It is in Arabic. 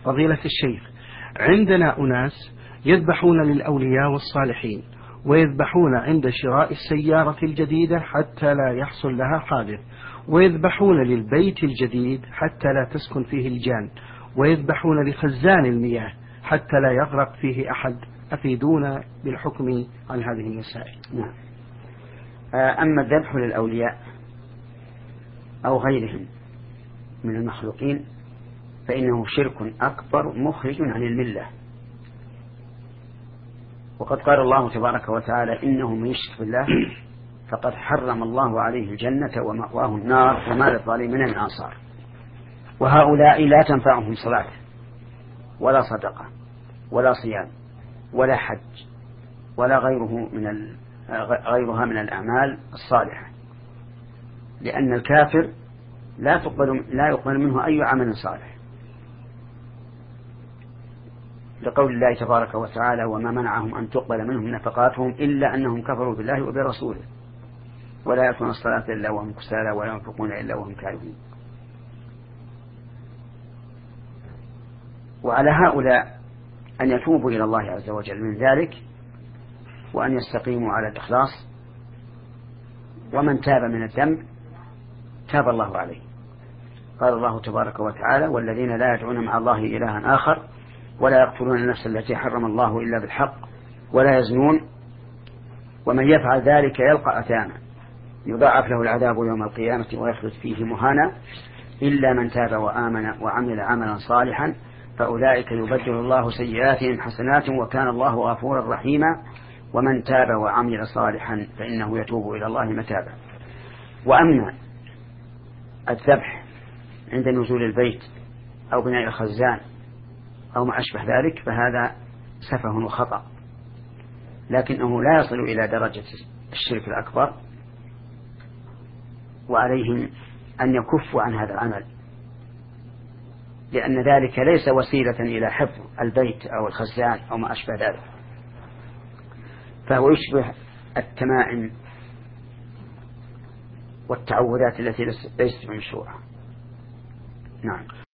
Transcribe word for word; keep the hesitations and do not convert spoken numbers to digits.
فضيلة الشيخ، عندنا أناس يذبحون للأولياء والصالحين، ويذبحون عند شراء السيارة الجديدة حتى لا يحصل لها حادث، ويذبحون للبيت الجديد حتى لا تسكن فيه الجان، ويذبحون لخزان المياه حتى لا يغرق فيه أحد. أفيدونا بالحكم عن هذه المسائل. نعم. أما الذبح للأولياء أو غيرهم من المخلوقين فإنه شرك أكبر مخرج عن الملة، وقد قال الله تبارك وتعالى إنه من يشرك بالله فقد حرم الله عليه الجنة ومأواه النار وما للظالمين من أنصار. وهؤلاء لا تنفعهم صلاة ولا صدقة ولا صيام ولا حج ولا غيره من ال... غيرها من الأعمال الصالحة، لأن الكافر لا تقبل لا يقبل منه أي عمل صالح، لقول الله تبارك وتعالى وما منعهم أن تقبل منهم نفقاتهم إلا أنهم كفروا بالله وبرسوله ولا يأتون الصلاة إلا وهم كسالى ولا ينفقون إلا وهم كارهون. وعلى هؤلاء أن يتوبوا إلى الله عز وجل من ذلك وأن يستقيموا على الإخلاص، ومن تاب من الذنب تاب الله عليه. قال الله تبارك وتعالى والذين لا يدعون مع الله إلها آخر ولا يقتلون النفس التي حرم الله إلا بالحق ولا يزنون ومن يفعل ذلك يلقى أثاما يضاعف له العذاب يوم القيامة ويخلد فيه مهانا إلا من تاب وآمن وعمل عملا صالحا فأولئك يبدل الله سيئاتهم حسنات وكان الله غفورا رحيما ومن تاب وعمل صالحا فإنه يتوب إلى الله متابا. وأما الذبح عند نزول البيت أو بناء الخزان أو ما أشبه ذلك فهذا سفه وخطأ، لكنه لا يصل إلى درجة الشرك الأكبر، وعليهم أن يكفوا عن هذا العمل، لأن ذلك ليس وسيلة إلى حفظ البيت أو الخزان أو ما أشبه ذلك، فهو يشبه التمائم والتعوذات التي ليست بمشروعة. نعم.